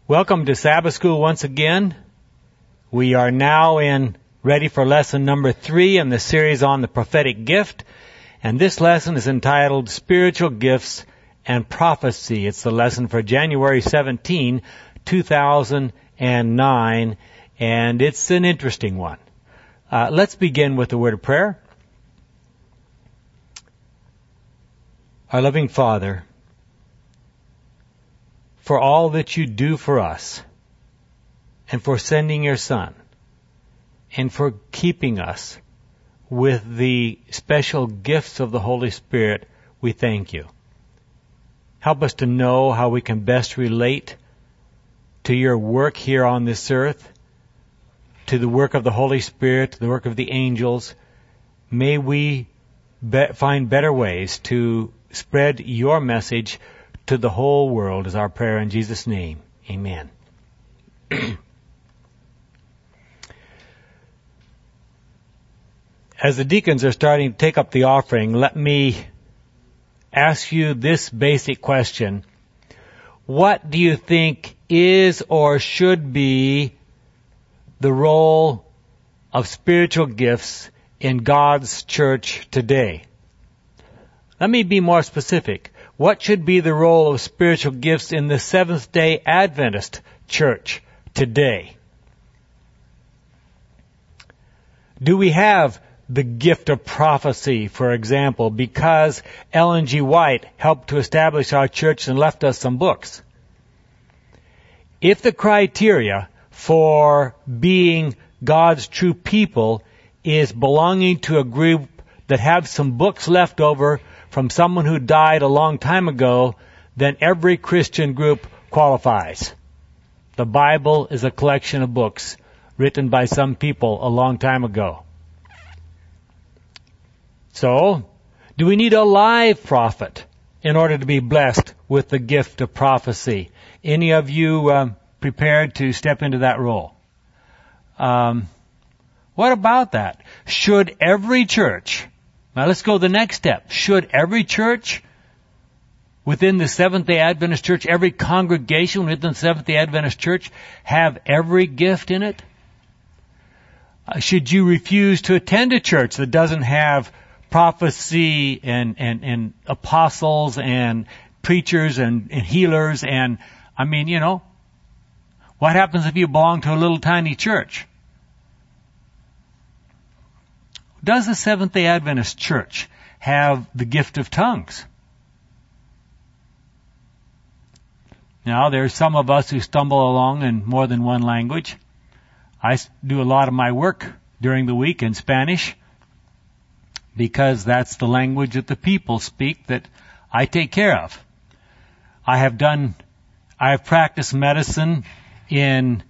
Welcome to Sabbath School once again. We are now ready for lesson number 3 in the series on the prophetic gift. And this lesson is entitled Spiritual Gifts and Prophecy. It's the lesson for January 17, 2009. And it's an interesting one. Let's begin with a word of prayer. Our loving Father, for all that you do for us, and for sending your Son, and for keeping us with the special gifts of the Holy Spirit, we thank you. Help us to know how we can best relate to your work here on this earth, to the work of the Holy Spirit, to the work of the angels. May we find better ways to spread your message to the whole world, is our prayer in Jesus' name. Amen. As the deacons are starting to take up the offering, let me ask you this basic question. What do you think is or should be the role of spiritual gifts in God's church today? Let me be more specific. What should be the role of spiritual gifts in the Seventh-day Adventist church today? Do we have the gift of prophecy, for example, because Ellen G. White helped to establish our church and left us some books? If the criteria for being God's true people is belonging to a group that have some books left over from someone who died a long time ago, then every Christian group qualifies. The Bible is a collection of books written by some people a long time ago. So, do we need a live prophet in order to be blessed with the gift of prophecy? Any of you prepared to step into that role? What about that? Should every church... Now let's go the next step. Should every church within the Seventh-day Adventist Church, every congregation within the Seventh-day Adventist Church have every gift in it? Should you refuse to attend a church that doesn't have prophecy and apostles and preachers and healers and, what happens if you belong to a little tiny church? Does the Seventh-day Adventist Church have the gift of tongues? Now, there's some of us who stumble along in more than one language. I do a lot of my work during the week in Spanish because that's the language that the people speak that I take care of. I have practiced medicine in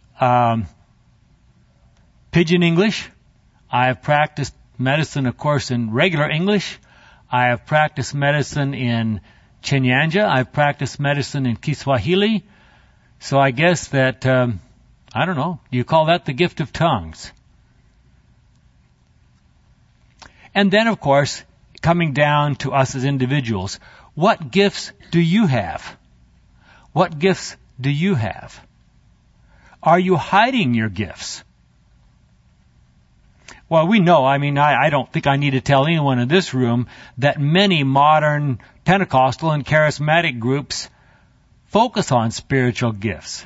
Pidgin English. I have practiced medicine, of course, in regular English. I have practiced medicine in Chinyanja. I've practiced medicine in Kiswahili. So I guess that, do you call that the gift of tongues? And then, of course, coming down to us as individuals, what gifts do you have? What gifts do you have? Are you hiding your gifts? Well, we know, I don't think I need to tell anyone in this room that many modern Pentecostal and charismatic groups focus on spiritual gifts.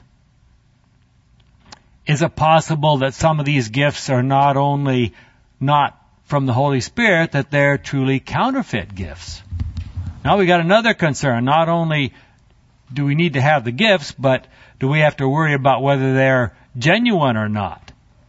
Is it possible that some of these gifts are not only not from the Holy Spirit, that they're truly counterfeit gifts? Now we got another concern. Not only do we need to have the gifts, but do we have to worry about whether they're genuine or not?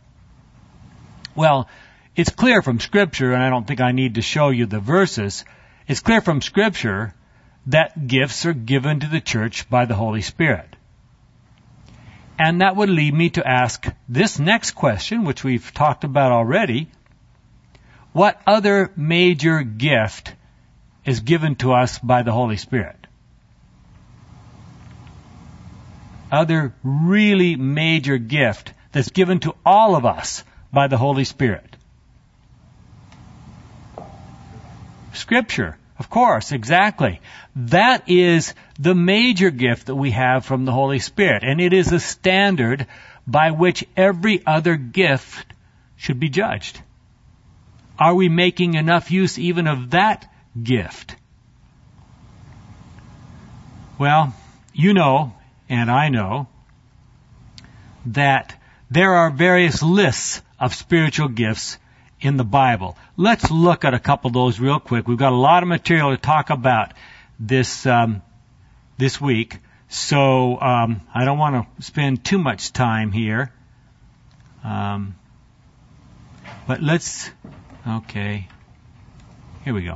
Well, it's clear from Scripture, and I don't think I need to show you the verses, it's clear from Scripture that gifts are given to the church by the Holy Spirit. And that would lead me to ask this next question, which we've talked about already. What other major gift is given to us by the Holy Spirit? Other really major gift that's given to all of us by the Holy Spirit. Scripture. Of course, exactly. That is the major gift that we have from the Holy Spirit, and it is a standard by which every other gift should be judged. Are we making enough use even of that gift? Well, you know, and I know, that there are various lists of spiritual gifts in the Bible. Let's look at a couple of those real quick. We've got a lot of material to talk about this week, so I don't want to spend too much time here. But let's, okay, here we go.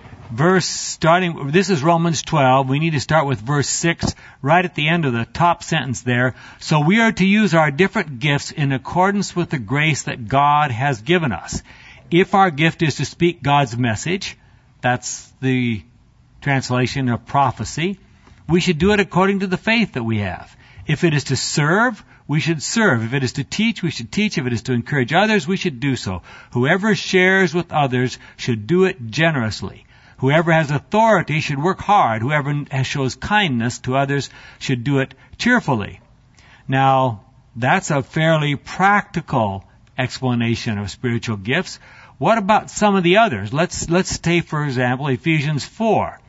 This is Romans 12. We need to start with verse 6, right at the end of the top sentence there. So we are to use our different gifts in accordance with the grace that God has given us. If our gift is to speak God's message, that's the translation of prophecy, we should do it according to the faith that we have. If it is to serve, we should serve. If it is to teach, we should teach. If it is to encourage others, we should do so. Whoever shares with others should do it generously. Whoever has authority should work hard. Whoever shows kindness to others should do it cheerfully. Now, that's a fairly practical explanation of spiritual gifts. What about some of the others? Let's take, for example, Ephesians 4.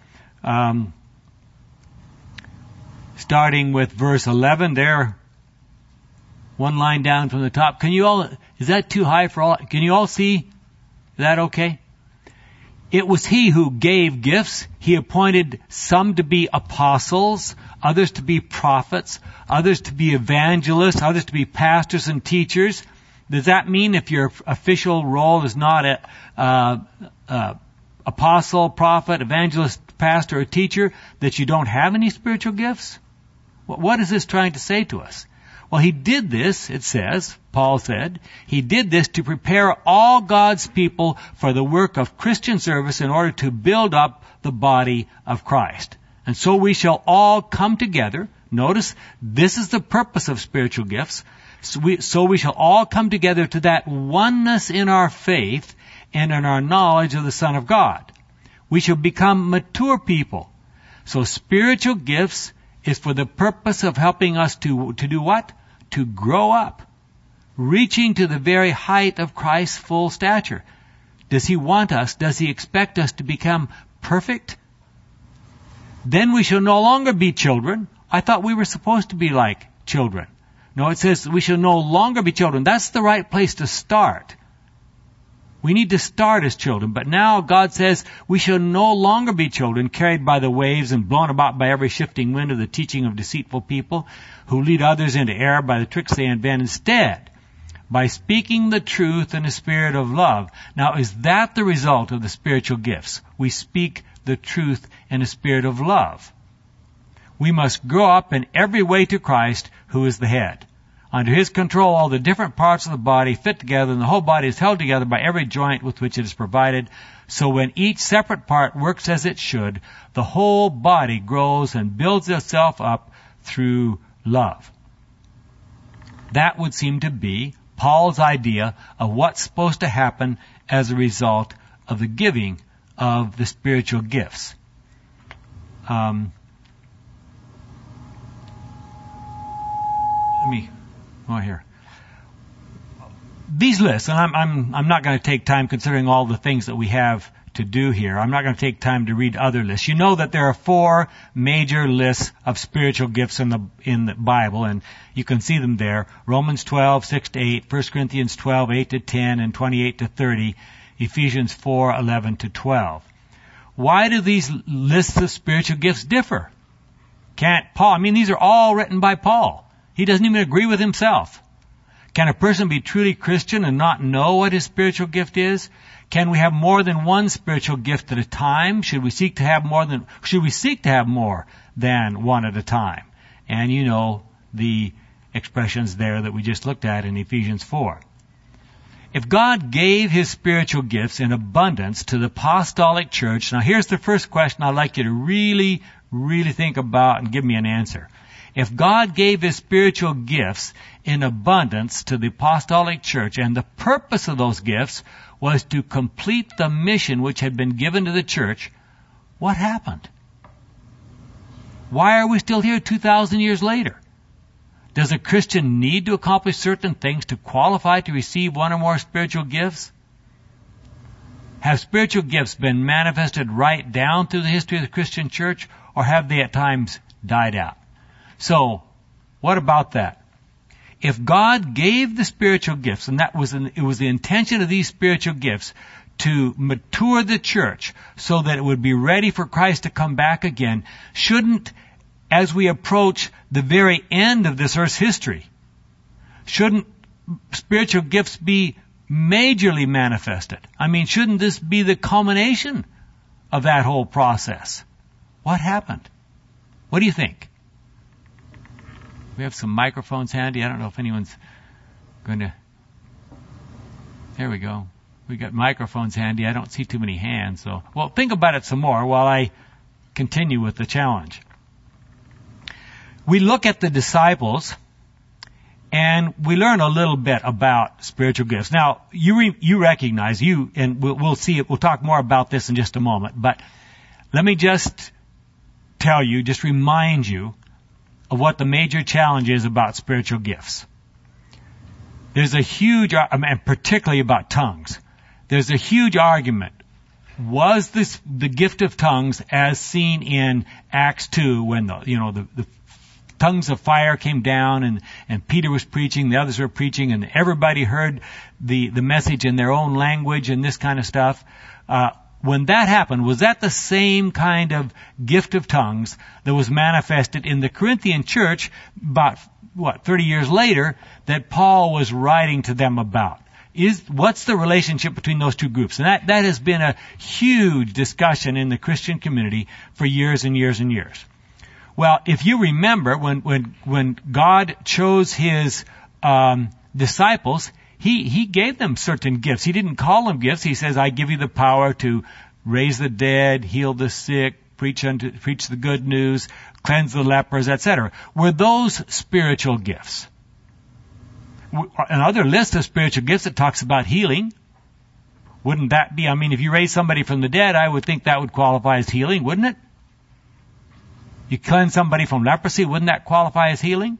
Starting with verse 11 there, one line down from the top. Is that too high for all? Can you all see? Is that okay? It was He who gave gifts. He appointed some to be apostles, others to be prophets, others to be evangelists, others to be pastors and teachers. Does that mean if your official role is not apostle, prophet, evangelist, pastor, or teacher, that you don't have any spiritual gifts? What is this trying to say to us? Well, He did this, it says, Paul said, He did this to prepare all God's people for the work of Christian service in order to build up the body of Christ. And so we shall all come together. Notice, this is the purpose of spiritual gifts. So we shall all come together to that oneness in our faith and in our knowledge of the Son of God. We shall become mature people. So spiritual gifts is for the purpose of helping us to do what? To grow up, reaching to the very height of Christ's full stature. Does He want us? Does He expect us to become perfect? Then we shall no longer be children. I thought we were supposed to be like children. No, it says we shall no longer be children. That's the right place to start. We need to start as children, but now God says we shall no longer be children carried by the waves and blown about by every shifting wind of the teaching of deceitful people who lead others into error by the tricks they invent. Instead, by speaking the truth in a spirit of love. Now, is that the result of the spiritual gifts? We speak the truth in a spirit of love. We must grow up in every way to Christ, who is the head. Under His control, all the different parts of the body fit together, and the whole body is held together by every joint with which it is provided. So when each separate part works as it should, the whole body grows and builds itself up through love. That would seem to be Paul's idea of what's supposed to happen as a result of the giving of the spiritual gifts. Here. These lists, and I'm not going to take time considering all the things that we have to do here. I'm not going to take time to read other lists. You know that there are 4 major lists of spiritual gifts in the Bible, and you can see them there. Romans 12, 6 to 8, 1 Corinthians 12, 8 to 10, and 28 to 30, Ephesians 4, 11 to 12. Why do these lists of spiritual gifts differ? These are all written by Paul. He doesn't even agree with himself. Can a person be truly Christian and not know what his spiritual gift is? Can we have more than one spiritual gift at a time? Should we seek to have more than one at a time? And you know the expressions there that we just looked at in Ephesians 4. If God gave His spiritual gifts in abundance to the apostolic church, now here's the first question I'd like you to really, really think about and give me an answer. If God gave His spiritual gifts in abundance to the apostolic church, and the purpose of those gifts was to complete the mission which had been given to the church, What happened? Why are we still here 2,000 years later? Does a Christian need to accomplish certain things to qualify to receive one or more spiritual gifts? Have spiritual gifts been manifested right down through the history of the Christian church, or have they at times died out? So, what about that? If God gave the spiritual gifts, and it was the intention of these spiritual gifts to mature the church so that it would be ready for Christ to come back again, shouldn't, as we approach the very end of this earth's history, shouldn't spiritual gifts be majorly manifested? I mean, shouldn't this be the culmination of that whole process? What happened? What do you think? We have some microphones handy. I don't know if anyone's going to... There we go. We got microphones handy. I don't see too many hands. So, well, think about it some more while I continue with the challenge. We look at the disciples and we learn a little bit about spiritual gifts. Now, you recognize, and we'll see it. We'll talk more about this in just a moment. But let me just tell you, just remind you of what the major challenge is about spiritual gifts. There's a huge, and particularly about tongues, there's a huge argument. Was this the gift of tongues as seen in Acts 2 when the tongues of fire came down and Peter was preaching, the others were preaching, and everybody heard the message in their own language and this kind of stuff? When that happened, was that the same kind of gift of tongues that was manifested in the Corinthian church about, 30 years later that Paul was writing to them about? What's the relationship between those two groups? And that has been a huge discussion in the Christian community for years and years and years. Well, if you remember, when God chose His disciples, He gave them certain gifts. He didn't call them gifts. He says, I give you the power to raise the dead, heal the sick, preach the good news, cleanse the lepers, etc. Were those spiritual gifts? Another list of spiritual gifts that talks about healing. Wouldn't that be, if you raise somebody from the dead, I would think that would qualify as healing, wouldn't it? You cleanse somebody from leprosy, wouldn't that qualify as healing?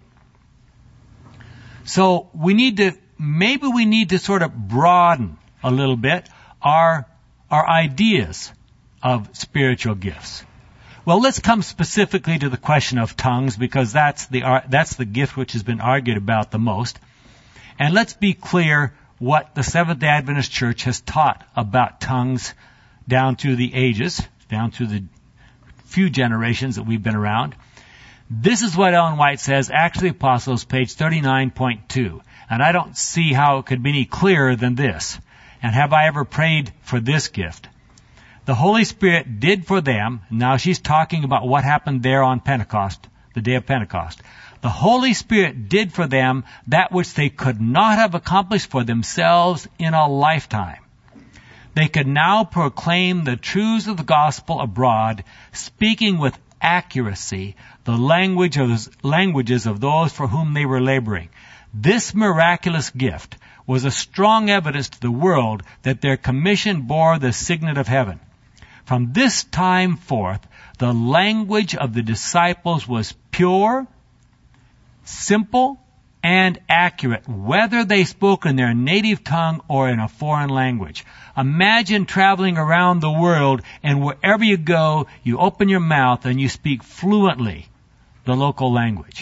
So maybe we need to sort of broaden a little bit our ideas of spiritual gifts. Well, let's come specifically to the question of tongues, because that's the gift which has been argued about the most. And let's be clear what the Seventh-day Adventist Church has taught about tongues down through the ages, down through the few generations that we've been around. This is what Ellen White says, Acts of the Apostles, page 39.2. And I don't see how it could be any clearer than this. And have I ever prayed for this gift? The Holy Spirit did for them, now she's talking about what happened there on Pentecost, the day of Pentecost. The Holy Spirit did for them that which they could not have accomplished for themselves in a lifetime. They could now proclaim the truths of the gospel abroad, speaking with accuracy the languages of those for whom they were laboring. This miraculous gift was a strong evidence to the world that their commission bore the signet of heaven. From this time forth, the language of the disciples was pure, simple, and accurate, whether they spoke in their native tongue or in a foreign language. Imagine traveling around the world, and wherever you go, you open your mouth and you speak fluently the local language.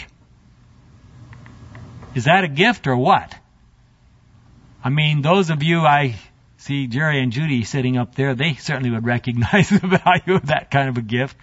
Is that a gift or what? Those of you, I see Jerry and Judy sitting up there, they certainly would recognize the value of that kind of a gift.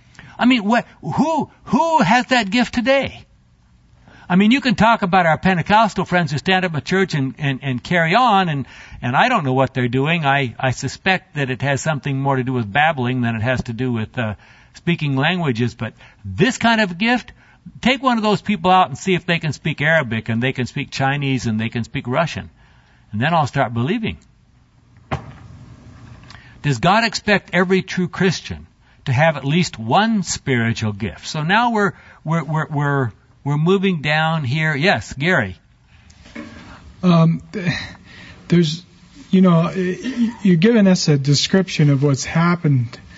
Who has that gift today? You can talk about our Pentecostal friends who stand up at church and carry on, and I don't know what they're doing. I suspect that it has something more to do with babbling than it has to do with speaking languages. But this kind of gift, take one of those people out and see if they can speak Arabic, and they can speak Chinese, and they can speak Russian. And then I'll start believing. Does God expect every true Christian to have at least one spiritual gift? So now we're moving down here. Yes, Gary. You're giving us a description of what's happened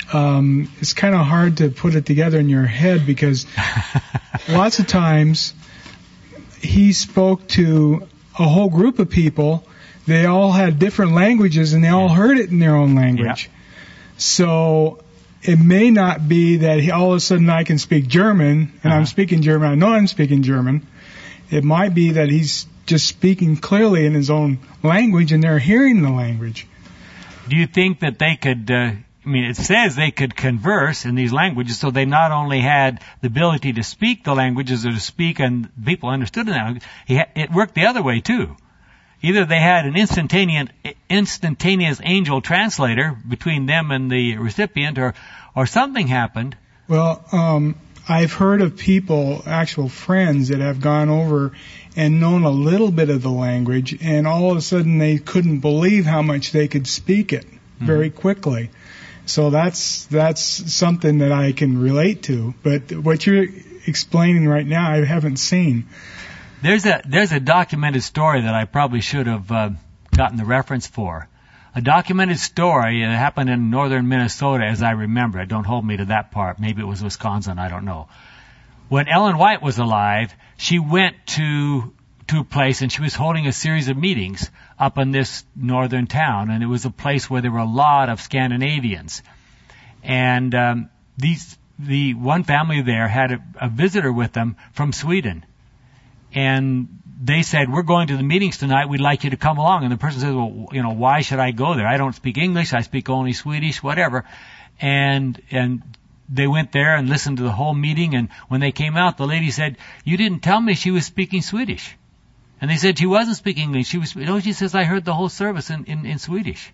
it's kind of hard to put it together in your head, because lots of times he spoke to a whole group of people. They all had different languages, and they all heard it in their own language. Yeah. So it may not be that all of a sudden I can speak German, and I'm speaking German. I know I'm speaking German. It might be that he's just speaking clearly in his own language, and they're hearing the language. Do you think that they could, it says they could converse in these languages, so they not only had the ability to speak the languages or to speak and people understood them, it worked the other way too. Either they had an instantaneous angel translator between them and the recipient, or something happened. Well, I've heard of people, actual friends, that have gone over and known a little bit of the language, and all of a sudden they couldn't believe how much they could speak it very quickly. So that's something that I can relate to. But what you're explaining right now, I haven't seen. There's a documented story that I probably should have gotten the reference for. A documented story that happened in northern Minnesota, as I remember it. Don't hold me to that part. Maybe it was Wisconsin. I don't know. When Ellen White was alive, she went to a place, and she was holding a series of meetings up in this northern town, and it was a place where there were a lot of Scandinavians. And the one family there had a visitor with them from Sweden. And they said, "We're going to the meetings tonight. We'd like you to come along." And the person said, "Well, why should I go there? I don't speak English. I speak only Swedish, whatever." And they went there and listened to the whole meeting. And when they came out, the lady said, "You didn't tell me she was speaking Swedish." And they said she wasn't speaking English. She says, "I heard the whole service in Swedish."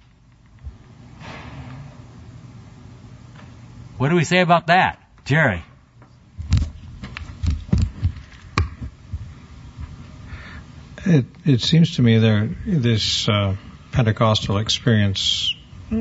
What do we say about that, Jerry? It seems to me this Pentecostal experience,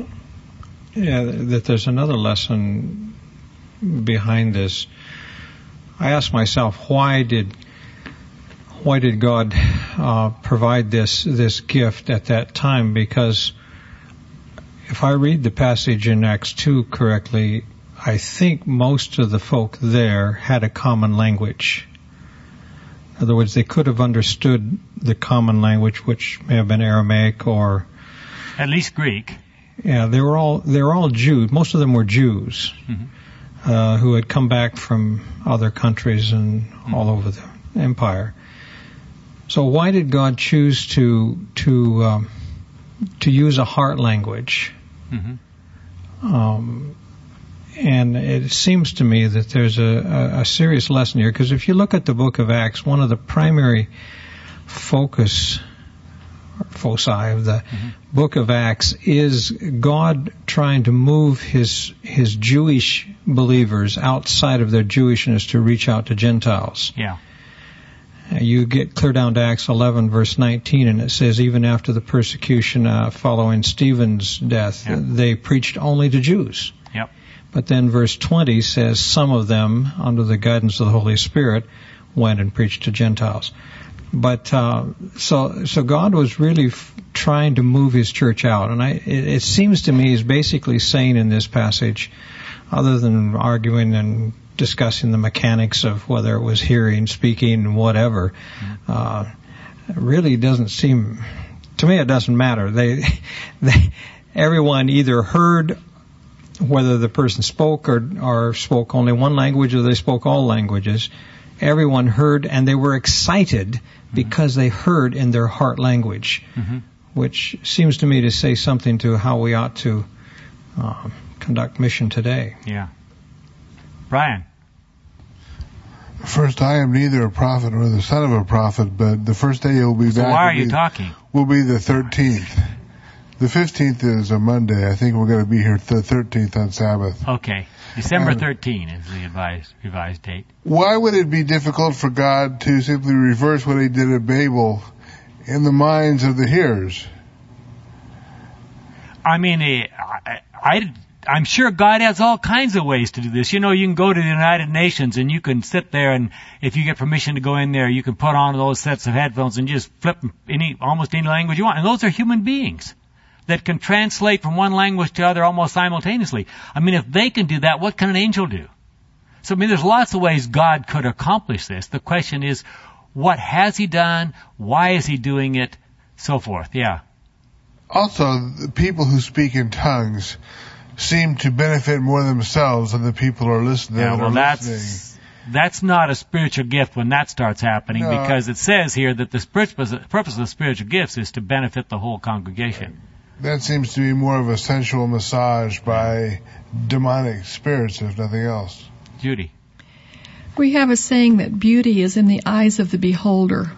that there's another lesson behind this. I ask myself, why did God provide this gift at that time? Because if I read the passage in Acts 2 correctly, I think most of the folk there had a common language. In other words, they could have understood the common language, which may have been Aramaic or at least Greek. Yeah, they were all Jews. Most of them were Jews who had come back from other countries and all over the empire. So why did God choose to use a heart language? And it seems to me that there's a serious lesson here, because if you look at the book of Acts, one of the primary foci of the book of Acts is God trying to move his Jewish believers outside of their Jewishness to reach out to Gentiles. Yeah. You get clear down to Acts 11, verse 19, and it says, even after the persecution following Stephen's death, they preached only to Jews. Yep. But then verse 20 says, some of them, under the guidance of the Holy Spirit, went and preached to Gentiles. But so God was really trying to move his church out. And it seems to me he's basically saying in this passage, other than arguing and discussing the mechanics of whether it was hearing, speaking, whatever, really doesn't seem, to me it doesn't matter. Everyone either heard, whether the person spoke or spoke only one language or they spoke all languages, everyone heard, and they were excited because they heard in their heart language, which seems to me to say something to how we ought to conduct mission today. Yeah. Brian? First, I am neither a prophet nor the son of a prophet, but the first day you'll be back. So why are you talking? Will be the 13th. The 15th is a Monday. I think we're going to be here the 13th on Sabbath. Okay. December 13 is the revised date. Why would it be difficult for God to simply reverse what he did at Babel in the minds of the hearers? I mean, I'm sure God has all kinds of ways to do this. You know, you can go to the United Nations and you can sit there, and if you get permission to go in there, you can put on those sets of headphones and just flip almost any language you want. And those are human beings. that can translate from one language to other almost simultaneously. I mean, if they can do that, what can an angel do? So, I mean, there's lots of ways God could accomplish this. The question is, what has He done? Why is He doing it? So forth. Yeah. Also, the people who speak in tongues seem to benefit more themselves than the people who are listening. Yeah, well, that's not a spiritual gift when that starts happening, because it says here that the purpose of spiritual gifts is to benefit the whole congregation. That seems to be more of a sensual massage by demonic spirits, if nothing else. Judy. We have a saying that beauty is in the eyes of the beholder.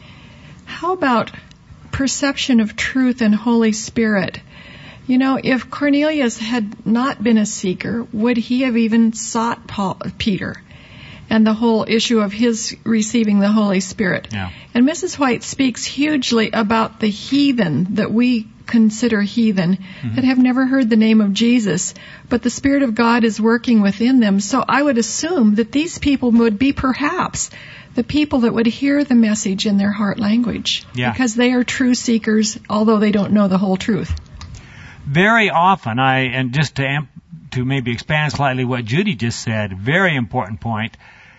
How about perception of truth and Holy Spirit? You know, if Cornelius had not been a seeker, would he have even sought Peter and the whole issue of his receiving the Holy Spirit? Yeah. And Mrs. White speaks hugely about the heathen that we consider heathen, that have never heard the name of Jesus, but the Spirit of God is working within them. So I would assume that these people would be perhaps the people that would hear the message in their heart language, because they are true seekers, although they don't know the whole truth. Very often, and just to maybe expand slightly what Judy just said, very important point.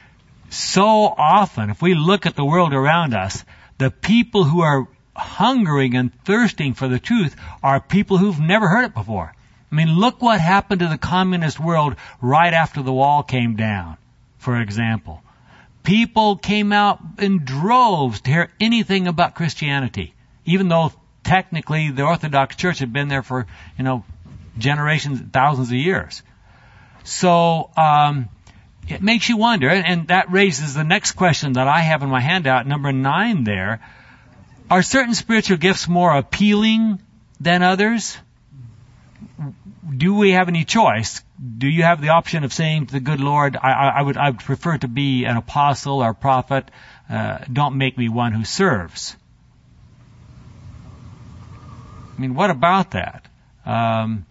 So often, if we look at the world around us, the people who are hungering and thirsting for the truth are people who've never heard it before. I mean, look what happened to the communist world right after the wall came down, for example. People came out in droves to hear anything about Christianity, even though technically the Orthodox Church had been there for, generations, thousands of years. So, it makes you wonder, and that raises the next question that I have in my handout, number 9 there. Are certain spiritual gifts more appealing than others? Do we have any choice? Do you have the option of saying to the good Lord, I would prefer to be an apostle or a prophet, don't make me one who serves? I mean, what about that? And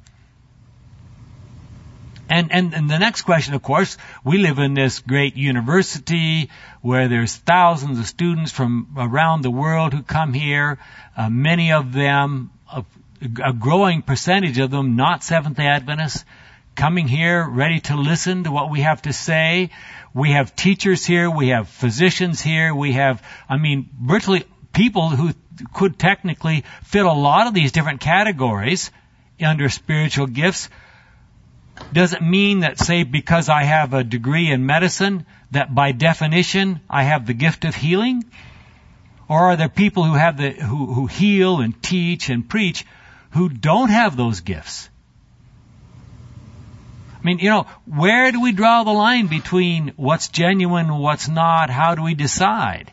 the next question, of course, we live in this great university where there's thousands of students from around the world who come here, many of them, a growing percentage of them not Seventh-day Adventists, coming here ready to listen to what we have to say. We have teachers here, we have physicians here, we have, virtually people who could technically fit a lot of these different categories under spiritual gifts. Does it mean that, say, because I have a degree in medicine, that by definition I have the gift of healing? Or are there people who have who heal and teach and preach who don't have those gifts? Where do we draw the line between what's genuine and what's not? How do we decide?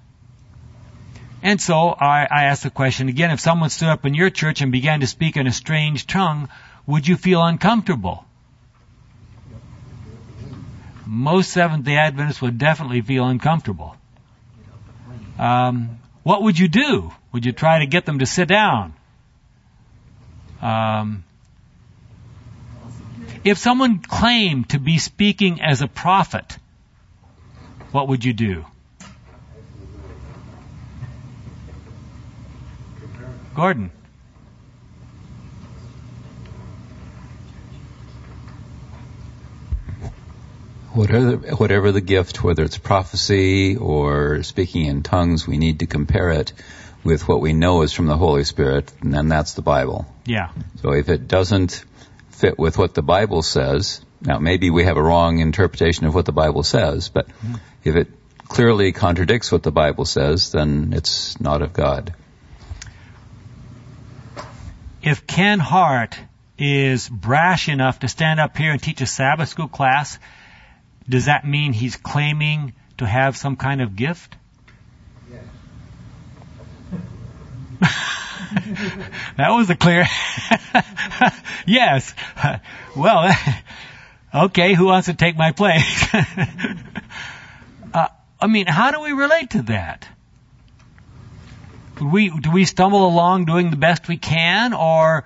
And so I ask the question again, if someone stood up in your church and began to speak in a strange tongue, would you feel uncomfortable? Most Seventh-day Adventists would definitely feel uncomfortable. What would you do? Would you try to get them to sit down? If someone claimed to be speaking as a prophet, what would you do? Gordon. Whatever the gift, whether it's prophecy or speaking in tongues, we need to compare it with what we know is from the Holy Spirit, and then that's the Bible. Yeah. So if it doesn't fit with what the Bible says, now maybe we have a wrong interpretation of what the Bible says, but if it clearly contradicts what the Bible says, then it's not of God. If Ken Hart is brash enough to stand up here and teach a Sabbath school class, does that mean he's claiming to have some kind of gift? That was a clear... Yes. Well, okay, who wants to take my place? How do we relate to that? Do we stumble along doing the best we can, or...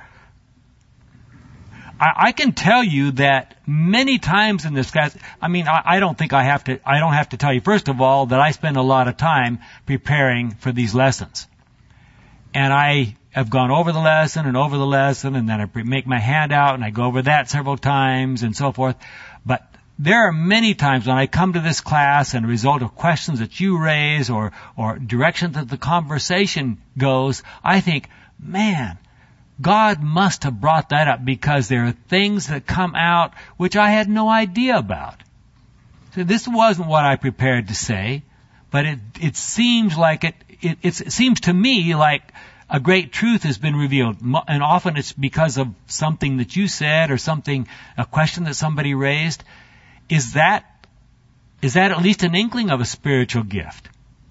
I can tell you that many times in this class, I don't have to tell you, first of all, that I spend a lot of time preparing for these lessons. And I I've gone over the lesson, and then I make my hand out and I go over that several times and so forth. But there are many times when I come to this class and a result of questions that you raise or direction that the conversation goes, I think, man, God must have brought that up, because there are things that come out which I had no idea about. So this wasn't what I prepared to say, but it seems like it seems to me like a great truth has been revealed, and often it's because of something that you said or a question that somebody raised. Is that at least an inkling of a spiritual gift?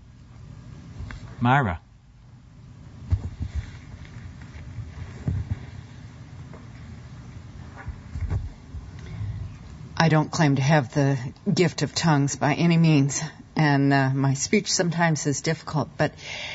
Myra. I don't claim to have the gift of tongues by any means, and my speech sometimes is difficult, but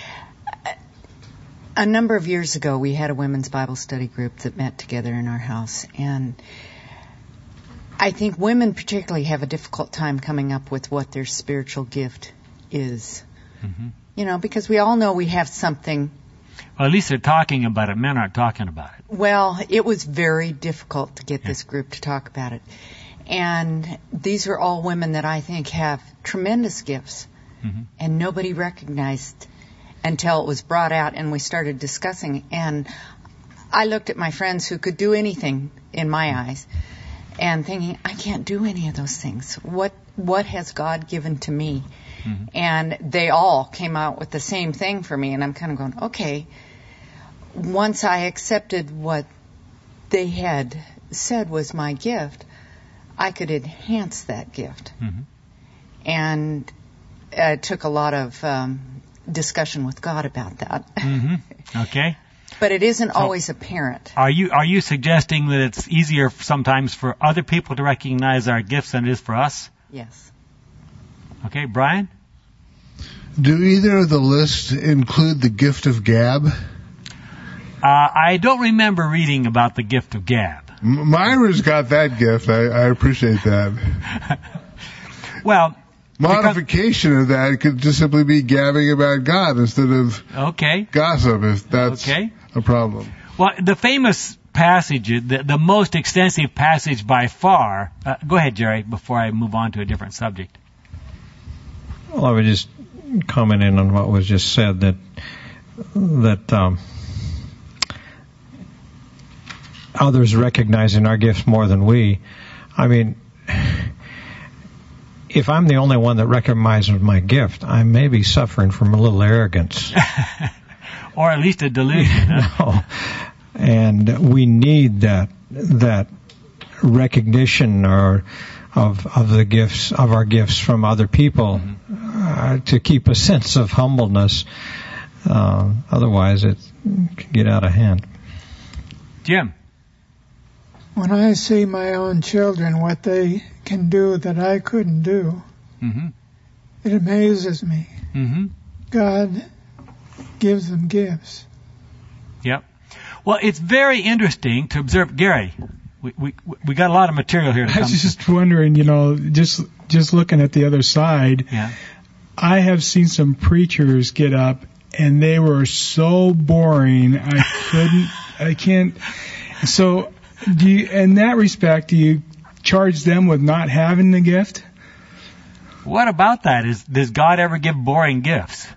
a number of years ago we had a women's Bible study group that met together in our house, and I think women particularly have a difficult time coming up with what their spiritual gift is. Mm-hmm. You know, because we all know we have something. Well, at least they're talking about it. Men aren't talking about it. Well, it was very difficult to get this group to talk about it. And these are all women that I think have tremendous gifts, mm-hmm. and nobody recognized until it was brought out and we started discussing. And I looked at my friends who could do anything in my eyes and thinking, I can't do any of those things. What has God given to me? Mm-hmm. And they all came out with the same thing for me, and I'm kind of going, okay. Once I accepted what they had said was my gift, I could enhance that gift. Mm-hmm. And it took a lot of discussion with God about that. Mm-hmm. Okay. But it isn't always apparent. Are you suggesting that it's easier sometimes for other people to recognize our gifts than it is for us? Yes. Okay, Brian? Do either of the lists include the gift of gab? I don't remember reading about the gift of gab. Myra's got that gift. I appreciate that. Well, modification of that could just simply be gabbing about God instead of gossip, if that's a problem. Well, the famous passage, the most extensive passage by far. Go ahead, Jerry, before I move on to a different subject. Well, I would just comment in on what was just said, that others recognizing our gifts more than we. I mean, if I'm the only one that recognizes my gift, I may be suffering from a little arrogance. Or at least a delusion. No. And we need that recognition of the gifts, of our gifts from other people, to keep a sense of humbleness. Otherwise it can get out of hand. Jim? When I see my own children, what they can do that I couldn't do, mm-hmm. it amazes me. Mm-hmm. God gives them gifts. Yep. Well, it's very interesting to observe. Gary, we got a lot of material here to come. I was just wondering, just looking at the other side, I have seen some preachers get up, and they were so boring, I can't. So, in that respect, do you charge them with not having the gift? What about that? Does God ever give boring gifts?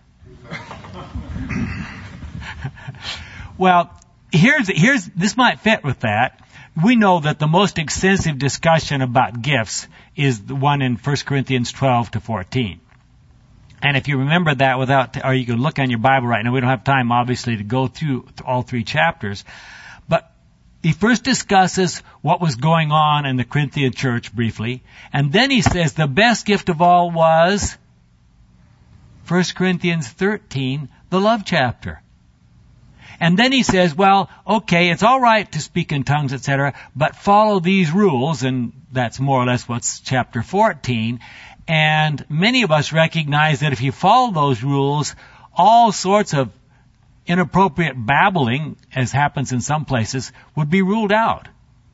Well, here's this might fit with that. We know that the most extensive discussion about gifts is the one in 1 Corinthians 12 to 14. And if you remember that or you can look on your Bible right now, we don't have time obviously to go through all three chapters, but he first discusses what was going on in the Corinthian church briefly, and then he says the best gift of all was 1 Corinthians 13, the love chapter. And then he says, well, okay, it's all right to speak in tongues, etc., but follow these rules, and that's more or less what's chapter 14. And many of us recognize that if you follow those rules, all sorts of inappropriate babbling, as happens in some places, would be ruled out.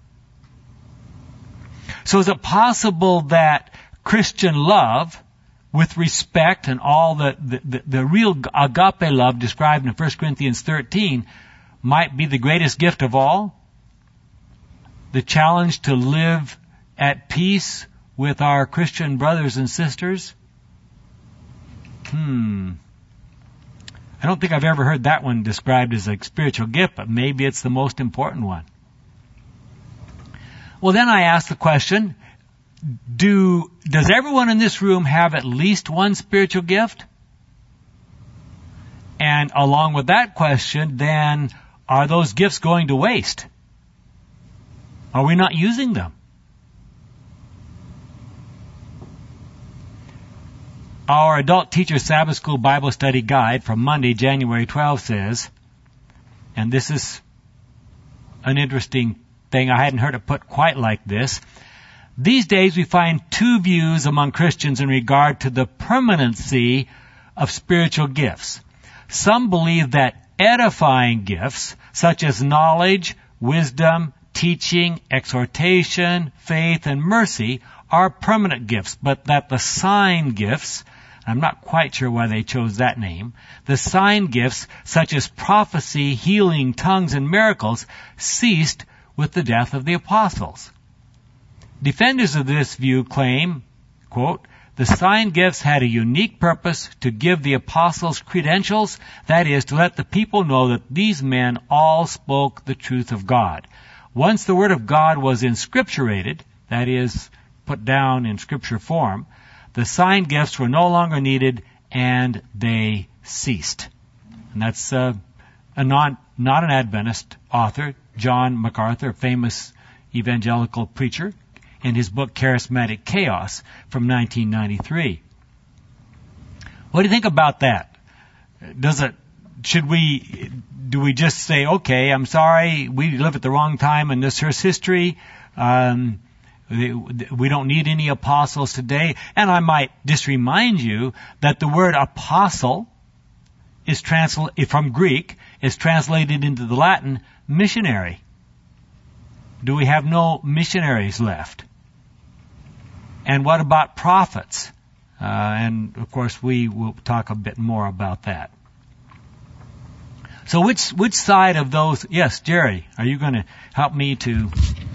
So is it possible that Christian love, with respect and all the real agape love described in 1 Corinthians 13, might be the greatest gift of all? The challenge to live at peace with our Christian brothers and sisters? I don't think I've ever heard that one described as a spiritual gift, but maybe it's the most important one. Well, then I ask the question, does everyone in this room have at least one spiritual gift? And along with that question, then, are those gifts going to waste? Are we not using them? Our Adult Teacher Sabbath School Bible Study Guide from Monday, January 12 says, and this is an interesting thing, I hadn't heard it put quite like this. These days we find two views among Christians in regard to the permanency of spiritual gifts. Some believe that edifying gifts, such as knowledge, wisdom, teaching, exhortation, faith, and mercy, are permanent gifts, but that the sign gifts, I'm not quite sure why they chose that name, the sign gifts, such as prophecy, healing, tongues, and miracles, ceased with the death of the apostles. Defenders of this view claim, quote, the sign gifts had a unique purpose to give the apostles credentials, that is, to let the people know that these men all spoke the truth of God. Once the Word of God was inscripturated, that is, put down in Scripture form, the sign gifts were no longer needed and they ceased. And that's not an Adventist author, John MacArthur, a famous evangelical preacher, in his book Charismatic Chaos from 1993. What do you think about that? Do we just say, okay, I'm sorry, we live at the wrong time in this Earth's history, we don't need any apostles today? And I might just remind you that the word apostle is from Greek, is translated into the Latin missionary. Do we have no missionaries left? And what about prophets? And of course we will talk a bit more about that. So which side of those? Yes, Jerry, are you going to help me to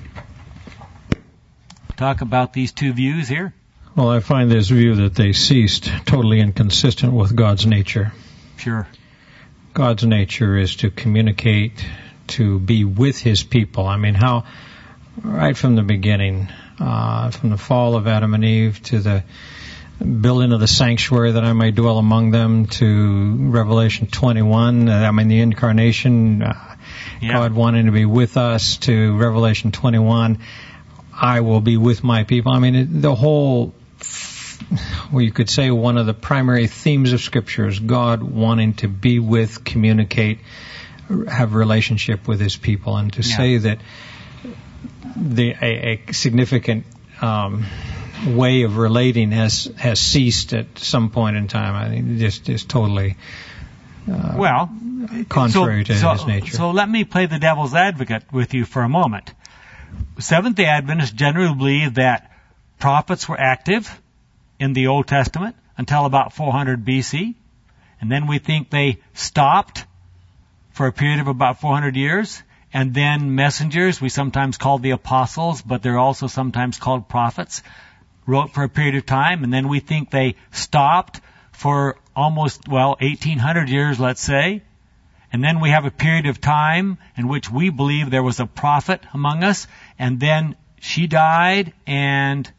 talk about these two views here? Well, I find this view that they ceased totally inconsistent with God's nature. Sure. God's nature is to communicate, to be with His people. I mean, how, right from the beginning, from the fall of Adam and Eve to the building of the sanctuary that I may dwell among them, to Revelation 21, the incarnation, God wanting to be with us, to Revelation 21, I will be with my people. I mean, the whole, well, you could say one of the primary themes of Scripture is God wanting to be with, communicate, have relationship with His people. And to say that a significant way of relating has ceased at some point in time, I think just totally contrary to His nature. So let me play the devil's advocate with you for a moment. Seventh-day Adventists generally believe that prophets were active in the Old Testament until about 400 BC, and then we think they stopped for a period of about 400 years, and then messengers, we sometimes call the apostles, but they're also sometimes called prophets, wrote for a period of time, and then we think they stopped for almost, 1800 years, let's say. And then we have a period of time in which we believe there was a prophet among us, and then she died, and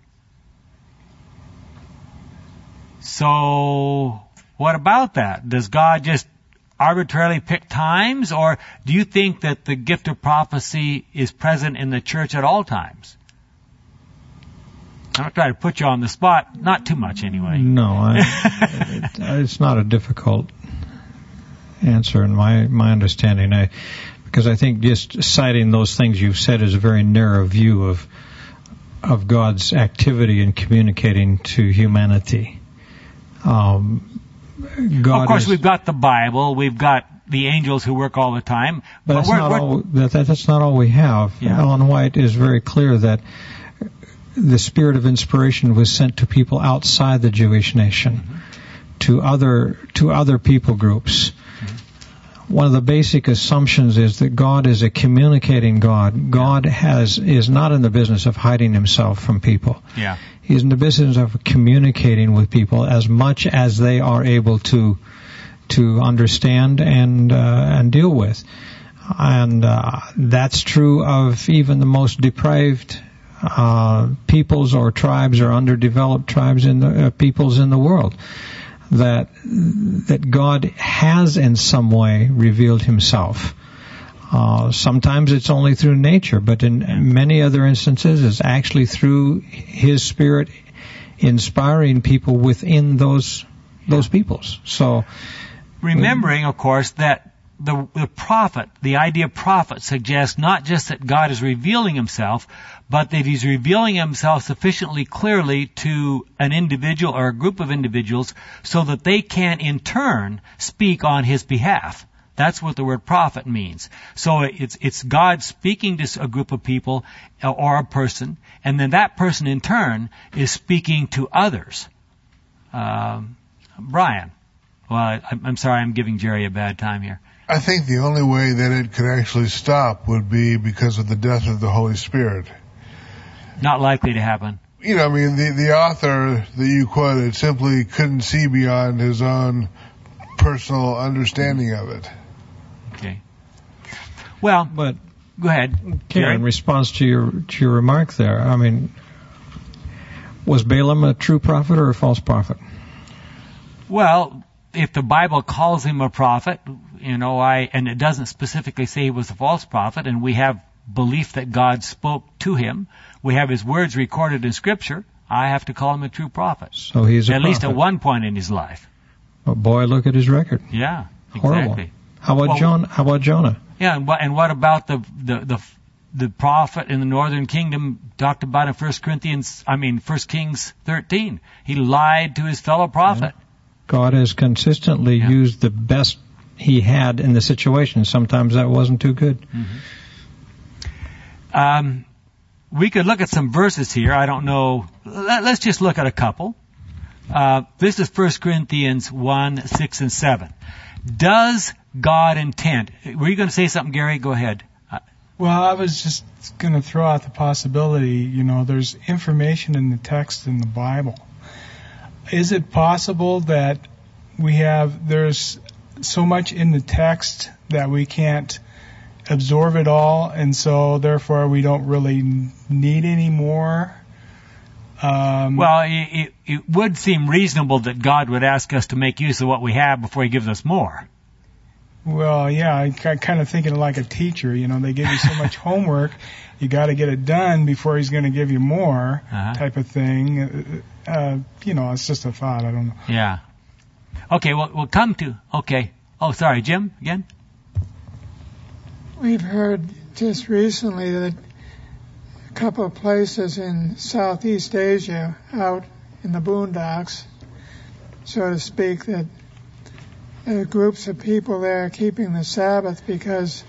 so what about that? Does God just arbitrarily pick times, or do you think that the gift of prophecy is present in the church at all times? I'm not trying to put you on the spot, not too much anyway. No, it's not a difficult answer in my understanding, because I think just citing those things you've said is a very narrow view of God's activity in communicating to humanity. Of course, we've got the Bible, we've got the angels who work all the time, but that's not all we have. Yeah. Ellen White is very clear that the spirit of inspiration was sent to people outside the Jewish nation, to other people groups. one of the basic assumptions is that God is a communicating God. God is not in the business of hiding himself from people. Yeah. He's in the business of communicating with people as much as they are able to understand and deal with. And that's true of even the most depraved peoples or tribes or underdeveloped tribes in the peoples in the world. That God has in some way revealed himself. Sometimes it's only through nature, but in many other instances it's actually through his Spirit inspiring people within those peoples. So, remembering, of course, that the prophet, the idea of prophet, suggests not just that God is revealing himself, but that he's revealing himself sufficiently clearly to an individual or a group of individuals so that they can in turn speak on his behalf. That's what the word prophet means. So it's God speaking to a group of people or a person, and then that person in turn is speaking to others. Brian. Well, I'm sorry, I'm giving Jerry a bad time here. I think the only way that it could actually stop would be because of the death of the Holy Spirit. Not likely to happen. You know, I mean, the author that you quoted simply couldn't see beyond his own personal understanding of it. Okay. Well, but go ahead. Yeah, in response to your remark there, I mean, was Balaam a true prophet or a false prophet? Well, if the Bible calls him a prophet, and it doesn't specifically say he was a false prophet, and we have belief that God spoke to him, we have his words recorded in Scripture, I have to call him a true prophet. So he's a prophet. At least at one point in his life. Well, boy, look at his record. Yeah, horrible. Exactly. How about Jonah? Yeah, and what about the prophet in the northern kingdom talked about in 1 Kings 13? He lied to his fellow prophet. Yeah. God has consistently used the best he had in the situation. Sometimes that wasn't too good. Mm-hmm. We could look at some verses here. I don't know. Let's just look at a couple. This is 1 Corinthians 1, 6, and 7. Does God intend? Were you going to say something, Gary? Go ahead. Well, I was just going to throw out the possibility, there's information in the text in the Bible. Is it possible that there's so much in the text that we can't absorb it all, and so therefore we don't really need any more? Well, it would seem reasonable that God would ask us to make use of what we have before he gives us more. Well, yeah, I'm kind of thinking like a teacher. They give you so much homework, you got to get it done before he's going to give you more, type of thing. It's just a thought. I don't know. Yeah. Okay, we'll come to. Okay. Oh, sorry, Jim, again? We've heard just recently that a couple of places in Southeast Asia, out in the boondocks, so to speak, that groups of people there are keeping the Sabbath because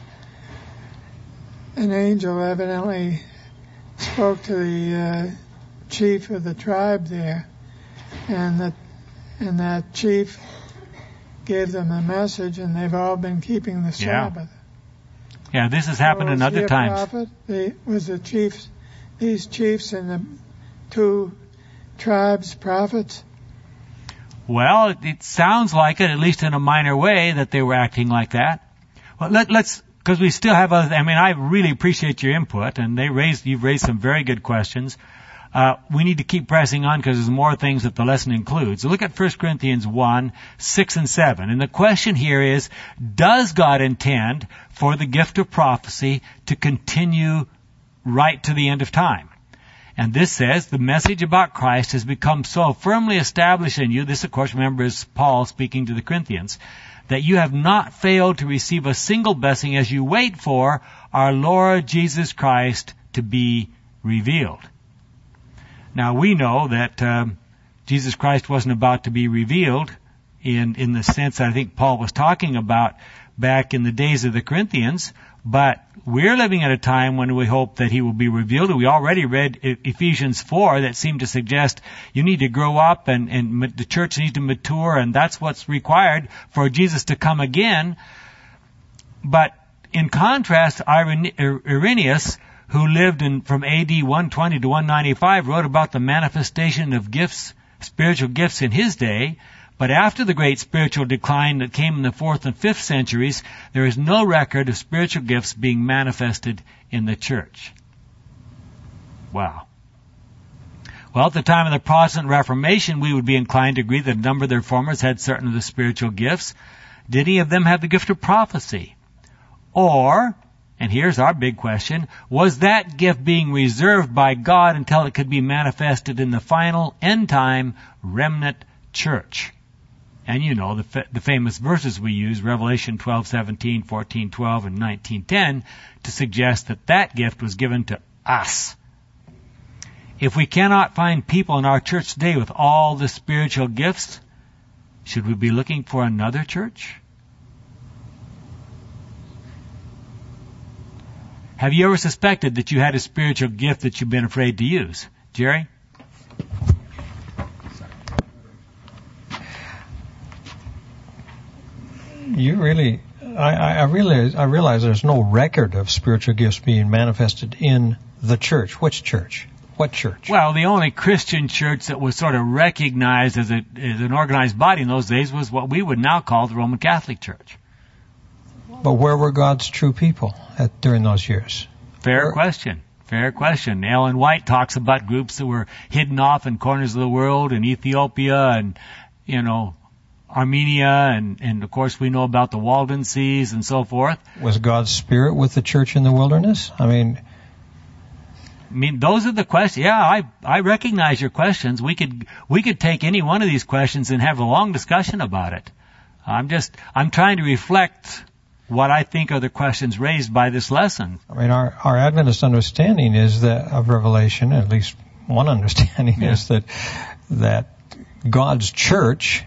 an angel evidently spoke to the chief of the tribe there, and that chief gave them a message, and they've all been keeping the Sabbath. Yeah, this has happened in other times. Was these chiefs in the two tribes prophets? Well, it sounds like it, at least in a minor way, that they were acting like that. Well, let's, because we still have other, I really appreciate your input, and you've raised some very good questions. We need to keep pressing on because there's more things that the lesson includes. So look at 1 Corinthians 1, 6 and 7. And the question here is, does God intend for the gift of prophecy to continue right to the end of time? And this says, the message about Christ has become so firmly established in you, this of course remember is Paul speaking to the Corinthians, that you have not failed to receive a single blessing as you wait for our Lord Jesus Christ to be revealed. Now we know that Jesus Christ wasn't about to be revealed in the sense that I think Paul was talking about back in the days of the Corinthians, but we're living at a time when we hope that he will be revealed. We already read Ephesians 4 that seemed to suggest you need to grow up and the church needs to mature, and that's what's required for Jesus to come again. But in contrast, Irenaeus, who lived from AD 120 to 195, wrote about the manifestation of gifts, spiritual gifts in his day. But after the great spiritual decline that came in the 4th and 5th centuries, there is no record of spiritual gifts being manifested in the church. Wow. Well, at the time of the Protestant Reformation, we would be inclined to agree that a number of the reformers had certain of the spiritual gifts. Did any of them have the gift of prophecy? Or, and here's our big question, was that gift being reserved by God until it could be manifested in the final end-time remnant church? And you know the famous verses we use, Revelation 12:17, 14:12, and 19:10, to suggest that that gift was given to us. If we cannot find people in our church today with all the spiritual gifts, should we be looking for another church? Have you ever suspected that you had a spiritual gift that you've been afraid to use? Jerry? I realize there's no record of spiritual gifts being manifested in the church. Which church? What church? Well, the only Christian church that was sort of recognized as an organized body in those days was what we would now call the Roman Catholic Church. But where were God's true people during those years? Fair question. Ellen White talks about groups that were hidden off in corners of the world, in Ethiopia and, Armenia, and of course we know about the Waldenses and so forth. Was God's Spirit with the church in the wilderness? I mean, those are the questions. Yeah, I recognize your questions. We could take any one of these questions and have a long discussion about it. I'm trying to reflect what I think are the questions raised by this lesson. I mean, our Adventist understanding is that of Revelation, at least one understanding is that God's church,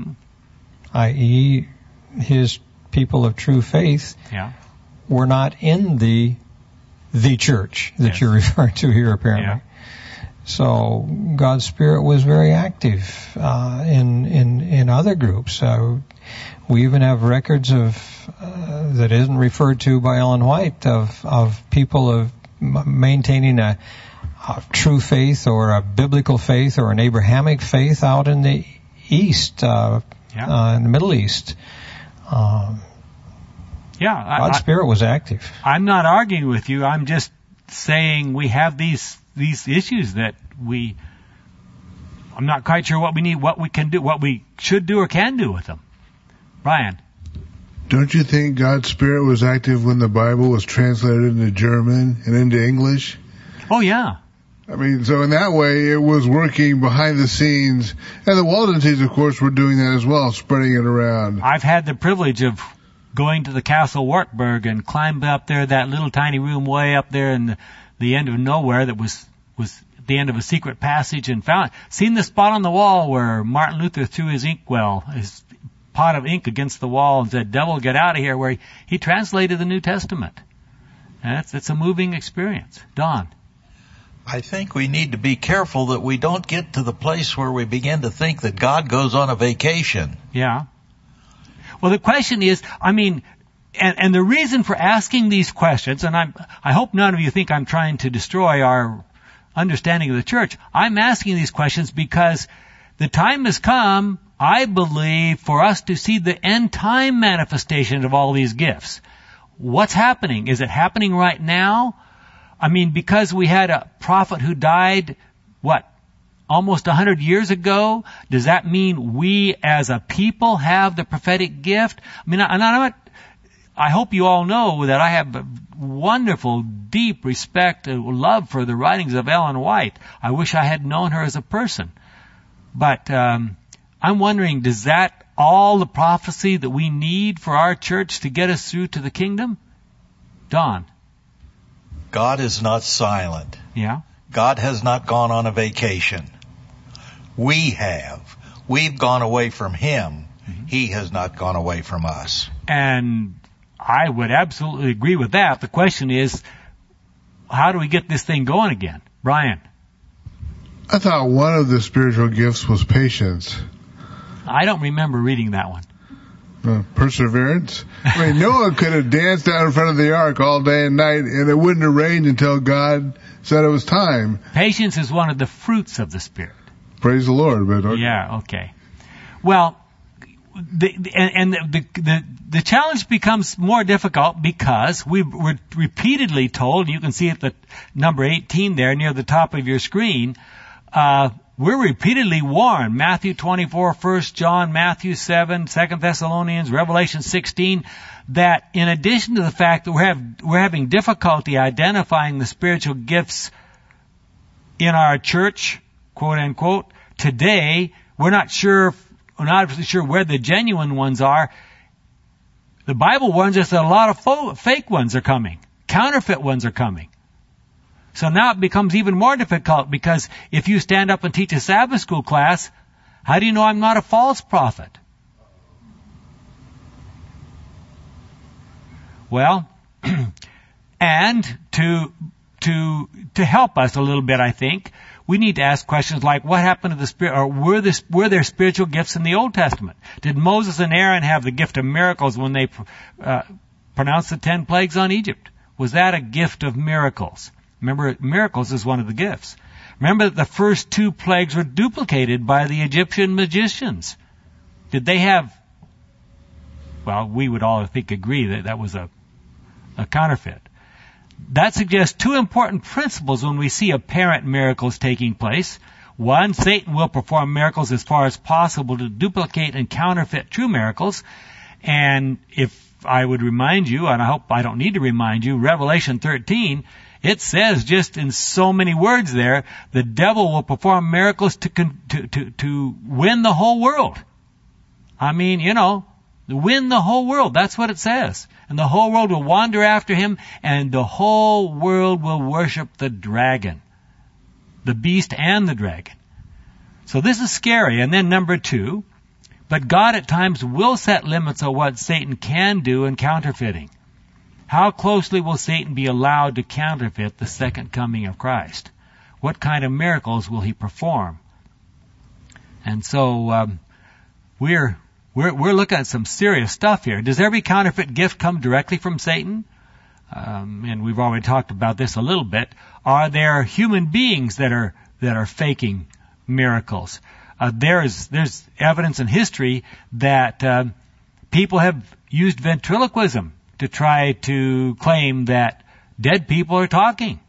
i.e. His people of true faith, were not in the church that you're referring to here, apparently. Yeah. So God's Spirit was very active in other groups. We even have records of that isn't referred to by Ellen White of people of maintaining a true faith or a biblical faith or an Abrahamic faith out in the East, in the Middle East. God's Spirit was active. I'm not arguing with you. I'm just saying we have these issues that I'm not quite sure what we need, what we can do, what we should do or can do with them. Brian? Don't you think God's Spirit was active when the Bible was translated into German and into English? Oh, yeah. I mean, so in that way, it was working behind the scenes. And the Waldenses, of course, were doing that as well, spreading it around. I've had the privilege of going to the Castle Wartburg and climbed up there, that little tiny room way up there in the end of nowhere that was the end of a secret passage, and seen the spot on the wall where Martin Luther threw his his pot of ink against the wall and said, "Devil, get out of here," where he translated the New Testament. And it's a moving experience. Don? I think we need to be careful that we don't get to the place where we begin to think that God goes on a vacation. Yeah. Well, the question is, and the reason for asking these questions, and I hope none of you think I'm trying to destroy our understanding of the church. I'm asking these questions because the time has come, I believe, for us to see the end time manifestation of all these gifts. What's happening? Is it happening right now? Because we had a prophet who died, almost 100 years ago? Does that mean we as a people have the prophetic gift? I hope you all know that I have a wonderful, deep respect and love for the writings of Ellen White. I wish I had known her as a person. But I'm wondering, does that all the prophecy that we need for our church to get us through to the kingdom? Don? God is not silent. Yeah? God has not gone on a vacation. We have. We've gone away from Him. Mm-hmm. He has not gone away from us. And I would absolutely agree with that. The question is, how do we get this thing going again? Brian? I thought one of the spiritual gifts was patience. I don't remember reading that one. Perseverance. I mean, Noah could have danced out in front of the ark all day and night, and it wouldn't have rained until God said it was time. Patience is one of the fruits of the Spirit. Praise the Lord. But yeah, okay. Well, the challenge becomes more difficult because we were repeatedly told, you can see at the number 18 there near the top of your screen, we're repeatedly warned, Matthew 24, 1 John, Matthew 7, 2 Thessalonians, Revelation 16, that in addition to the fact that we're having difficulty identifying the spiritual gifts in our church, quote unquote, today, we're not obviously sure where the genuine ones are. The Bible warns us that a lot of fake ones are coming. Counterfeit ones are coming. So now it becomes even more difficult because if you stand up and teach a Sabbath school class, how do you know I'm not a false prophet? Well, and to help us a little bit, I think, we need to ask questions like, what happened to the Spirit, or were there spiritual gifts in the Old Testament? Did Moses and Aaron have the gift of miracles when they pronounced the 10 plagues on Egypt? Was that a gift of miracles? Remember, miracles is one of the gifts. Remember that the first 2 plagues were duplicated by the Egyptian magicians. Did they have, well, we would all, I think, agree that that was a counterfeit. That suggests 2 important principles when we see apparent miracles taking place. One, Satan will perform miracles as far as possible to duplicate and counterfeit true miracles. And if I would remind you, and I hope I don't need to remind you, Revelation 13, it says just in so many words there, the devil will perform miracles to win the whole world. I mean, win the whole world. That's what it says. And the whole world will wander after him, and the whole world will worship the dragon, the beast and the dragon. So this is scary. And then number 2, but God at times will set limits on what Satan can do in counterfeiting. How closely will Satan be allowed to counterfeit the second coming of Christ? What kind of miracles will he perform? And so we're looking at some serious stuff here. Does every counterfeit gift come directly from Satan? And we've already talked about this a little bit. Are there human beings that are faking miracles? There's evidence in history that people have used ventriloquism to try to claim that dead people are talking.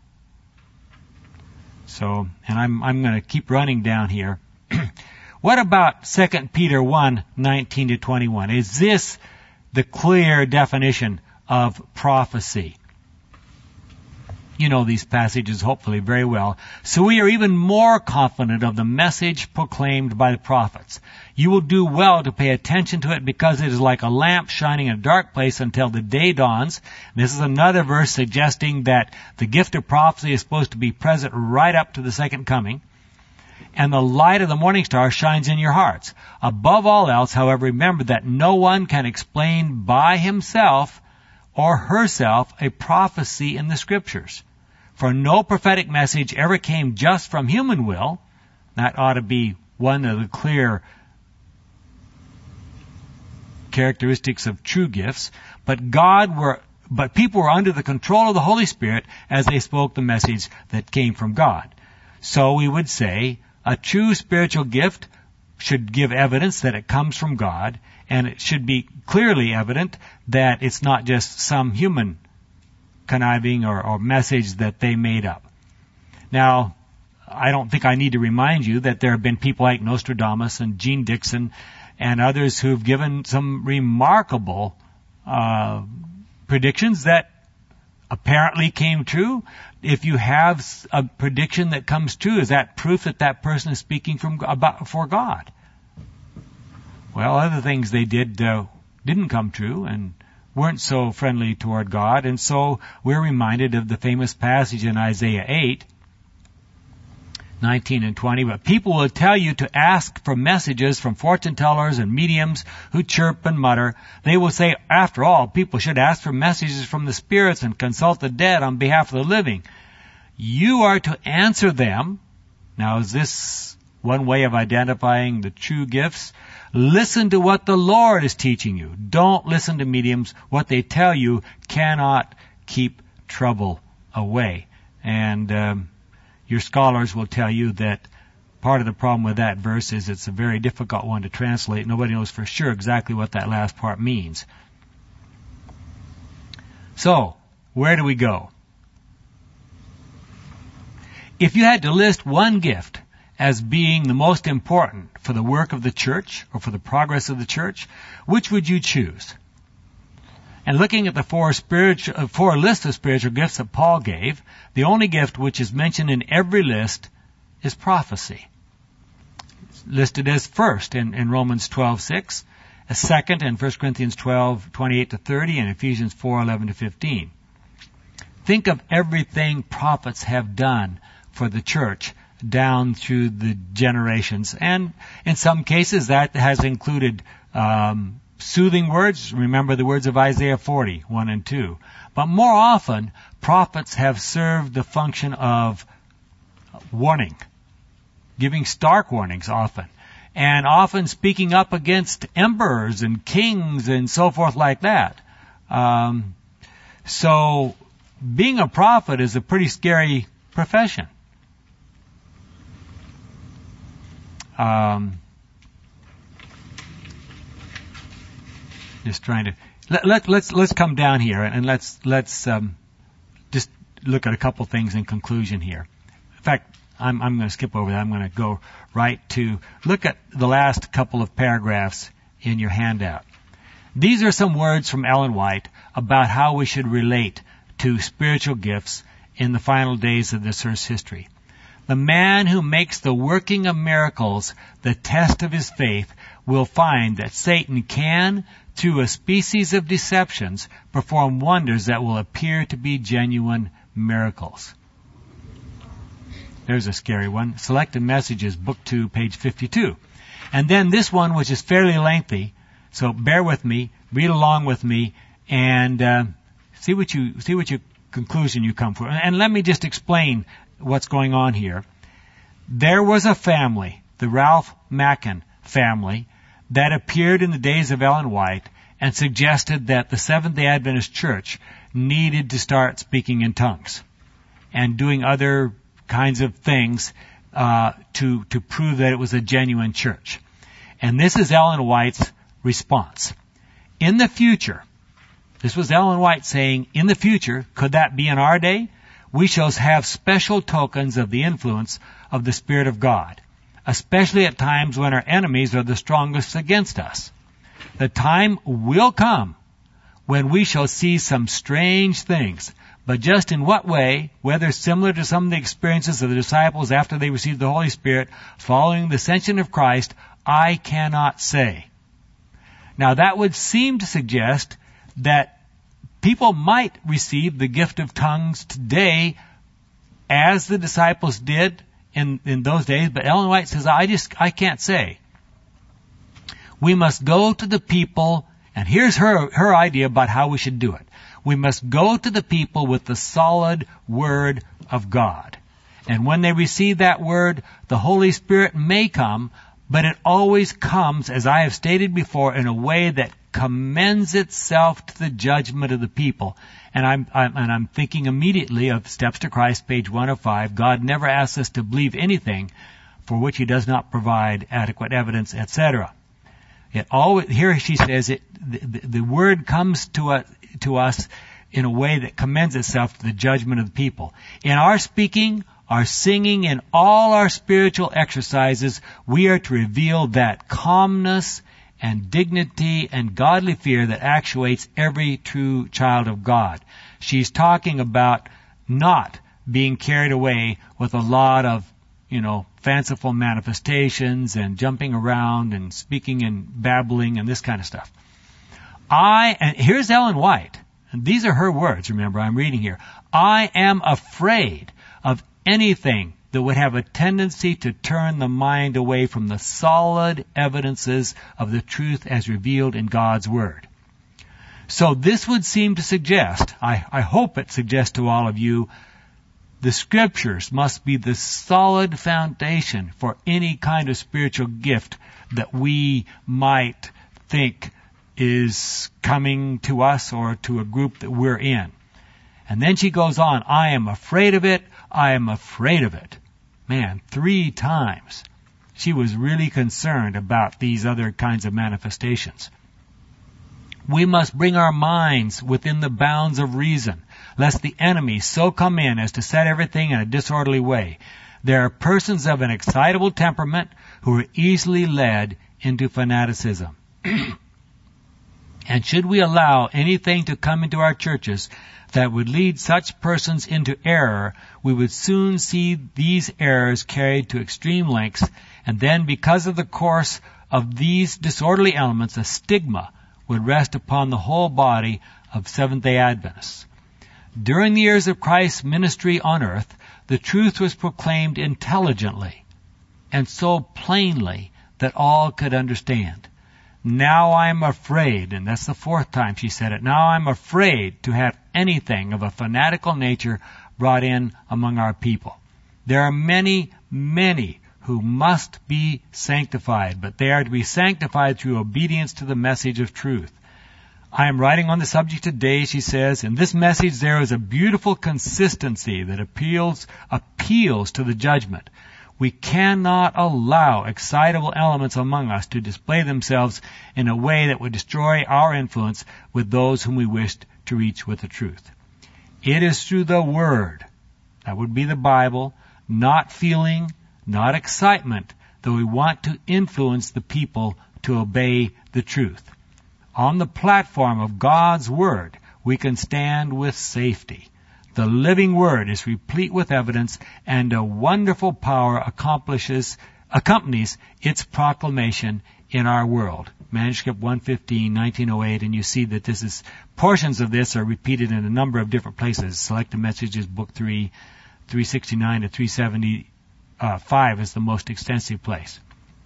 So, and I'm going to keep running down here. What about 2 Peter 1, 19 to 21? Is this the clear definition of prophecy? You know these passages hopefully very well. So we are even more confident of the message proclaimed by the prophets. You will do well to pay attention to it because it is like a lamp shining in a dark place until the day dawns. This is another verse suggesting that the gift of prophecy is supposed to be present right up to the second coming. And the light of the morning star shines in your hearts. Above all else, however, remember that no one can explain by himself or herself a prophecy in the Scriptures. For no prophetic message ever came just from human will. That ought to be one of the clear characteristics of true gifts. But people were under the control of the Holy Spirit as they spoke the message that came from God. So we would say a true spiritual gift should give evidence that it comes from God, and it should be clearly evident that it's not just some human conniving or message that they made up. Now, I don't think I need to remind you that there have been people like Nostradamus and Gene Dixon and others who've given some remarkable predictions that apparently came true. If you have a prediction that comes true, is that proof that that person is speaking for God? Well, other things they did didn't come true and weren't so friendly toward God, and so we're reminded of the famous passage in Isaiah 8, 19 and 20. But people will tell you to ask for messages from fortune tellers and mediums who chirp and mutter. They will say, after all, people should ask for messages from the spirits and consult the dead on behalf of the living. You are to answer them. Now, is this One way of identifying the true gifts: listen to what the Lord is teaching you. Don't listen to mediums. What they tell you cannot keep trouble away. And your scholars will tell you that part of the problem with that verse is it's a very difficult one to translate. Nobody knows for sure exactly what that last part means. So, where do we go? If you had to list one gift as being the most important for the work of the church or for the progress of the church, which would you choose? And looking at the four lists of spiritual gifts that Paul gave, the only gift which is mentioned in every list is prophecy. It's listed as first in Romans 12:6, as second in 1 Corinthians 12:28-30, and Ephesians 4:11-15. Think of everything prophets have done for the church down through the generations. And in some cases that has included soothing words. Remember the words of Isaiah 40:1 and 2. But more often, prophets have served the function of warning, giving stark warnings often, and often speaking up against emperors and kings and so forth like that. So being a prophet is a pretty scary profession. Just trying to let's come down here and let's just look at a couple things in conclusion here. In fact, I'm going to skip over that. I'm going to go right to look at the last couple of paragraphs in your handout. These are some words from Ellen White about how we should relate to spiritual gifts in the final days of this earth's history. The man who makes the working of miracles the test of his faith will find that Satan can, through a species of deceptions, perform wonders that will appear to be genuine miracles. There's a scary one. Selected Messages, Book 2, page 52. And then this one, which is fairly lengthy, so bear with me, read along with me, and see what your conclusion you come for. And let me just explain what's going on here. There was a family, the Ralph Mackin family, that appeared in the days of Ellen White and suggested that the Seventh-day Adventist Church needed to start speaking in tongues and doing other kinds of things to prove that it was a genuine church. And this is Ellen White's response. In the future, this was Ellen White saying, in the future, could that be in our day? We shall have special tokens of the influence of the Spirit of God, especially at times when our enemies are the strongest against us. The time will come when we shall see some strange things, but just in what way, whether similar to some of the experiences of the disciples after they received the Holy Spirit following the ascension of Christ, I cannot say. Now that would seem to suggest that people might receive the gift of tongues today as the disciples did in those days, but Ellen White says, I can't say. We must go to the people, and here's her idea about how we should do it. We must go to the people with the solid Word of God. And when they receive that Word, the Holy Spirit may come, but it always comes, as I have stated before, in a way that commends itself to the judgment of the people. And I'm thinking immediately of Steps to Christ, page 105. God never asks us to believe anything for which He does not provide adequate evidence, etc. Here she says the Word comes to us in a way that commends itself to the judgment of the people. In our speaking, our singing, and all our spiritual exercises, we are to reveal that calmness and dignity and godly fear that actuates every true child of God. She's talking about not being carried away with a lot of, fanciful manifestations and jumping around and speaking and babbling and this kind of stuff. And here's Ellen White, and these are her words, remember, I'm reading here. I am afraid of anything that would have a tendency to turn the mind away from the solid evidences of the truth as revealed in God's Word. So this would seem to suggest, I hope it suggests to all of you, The Scriptures must be the solid foundation for any kind of spiritual gift that we might think is coming to us or to a group that we're in. And then she goes on, I am afraid of it, I am afraid of it. Man, 3 times she was really concerned about these other kinds of manifestations. We must bring our minds within the bounds of reason, lest the enemy so come in as to set everything in a disorderly way. There are persons of an excitable temperament who are easily led into fanaticism. And should we allow anything to come into our churches that would lead such persons into error, we would soon see these errors carried to extreme lengths, and then because of the course of these disorderly elements, a stigma would rest upon the whole body of Seventh-day Adventists. During the years of Christ's ministry on earth, the truth was proclaimed intelligently and so plainly that all could understand. Now I'm afraid, and that's the 4th time she said it, now I'm afraid to have anything of a fanatical nature brought in among our people. There are many, many who must be sanctified, but they are to be sanctified through obedience to the message of truth. I am writing on the subject today, she says, in this message there is a beautiful consistency that appeals to the judgment. We cannot allow excitable elements among us to display themselves in a way that would destroy our influence with those whom we wished to reach with the truth. It is through the Word, that would be the Bible, not feeling, not excitement, that we want to influence the people to obey the truth. On the platform of God's Word, we can stand with safety. The living Word is replete with evidence, and a wonderful power accompanies its proclamation in our world. Manuscript 115, 1908, and you see that portions of this are repeated in a number of different places. Selected Messages, Book 3, 369 to 375 is the most extensive place.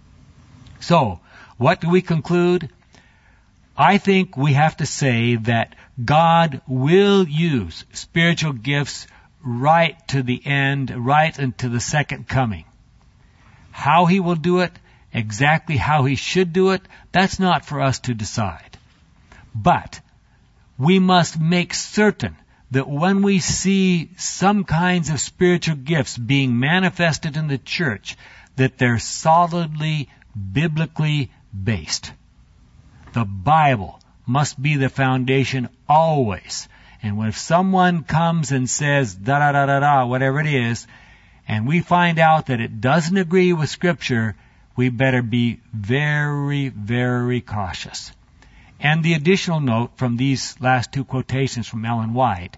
So, what do we conclude? I think we have to say that God will use spiritual gifts right to the end, right into the second coming. How He will do it, exactly how He should do it, that's not for us to decide. But we must make certain that when we see some kinds of spiritual gifts being manifested in the church, that they're solidly, biblically based. The Bible must be the foundation always. And when someone comes and says, da-da-da-da-da, whatever it is, and we find out that it doesn't agree with Scripture, we better be very, very cautious. And the additional note from these last 2 quotations from Ellen White,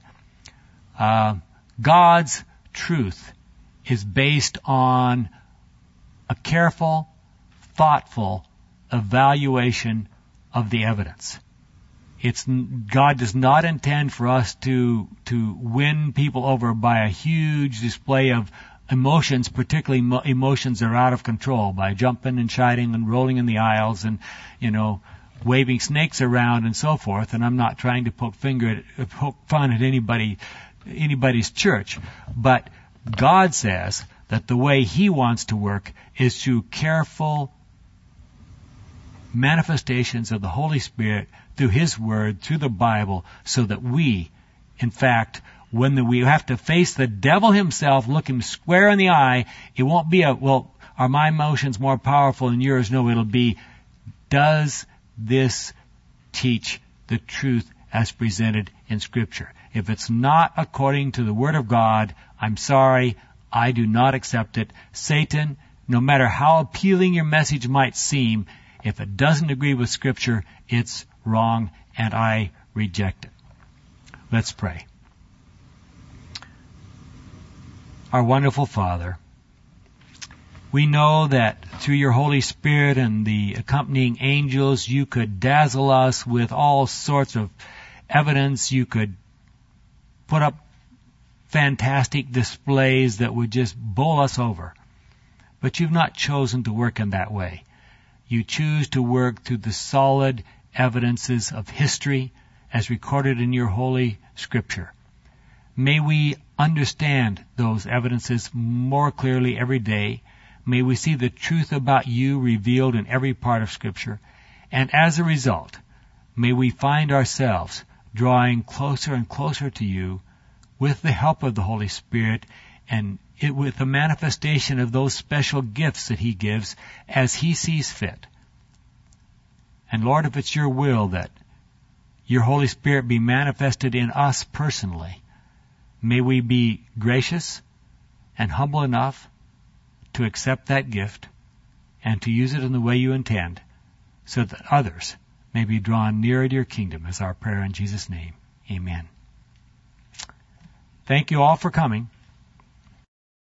God's truth is based on a careful, thoughtful evaluation of the evidence. God does not intend for us to win people over by a huge display of emotions, particularly emotions that are out of control, by jumping and shouting and rolling in the aisles and, waving snakes around and so forth. And I'm not trying to poke fun at anybody's church. But God says that the way He wants to work is through careful manifestations of the Holy Spirit through His Word, through the Bible, so that we, in fact, when we have to face the devil himself, look him square in the eye, it won't be are my emotions more powerful than yours? No, it'll be, does this teach the truth as presented in Scripture? If it's not according to the Word of God, I'm sorry, I do not accept it. Satan, no matter how appealing your message might seem, if it doesn't agree with Scripture, it's wrong, and I reject it. Let's pray. Our wonderful Father, we know that through your Holy Spirit and the accompanying angels, you could dazzle us with all sorts of evidence. You could put up fantastic displays that would just bowl us over. But you've not chosen to work in that way. You choose to work through the solid evidences of history as recorded in your Holy Scripture. May we understand those evidences more clearly every day. May we see the truth about you revealed in every part of Scripture. And as a result, may we find ourselves drawing closer and closer to you with the help of the Holy Spirit and with the manifestation of those special gifts that He gives as He sees fit. And Lord, if it's your will that your Holy Spirit be manifested in us personally, may we be gracious and humble enough to accept that gift and to use it in the way you intend, so that others may be drawn nearer to your kingdom, is our prayer in Jesus' name. Amen. Thank you all for coming.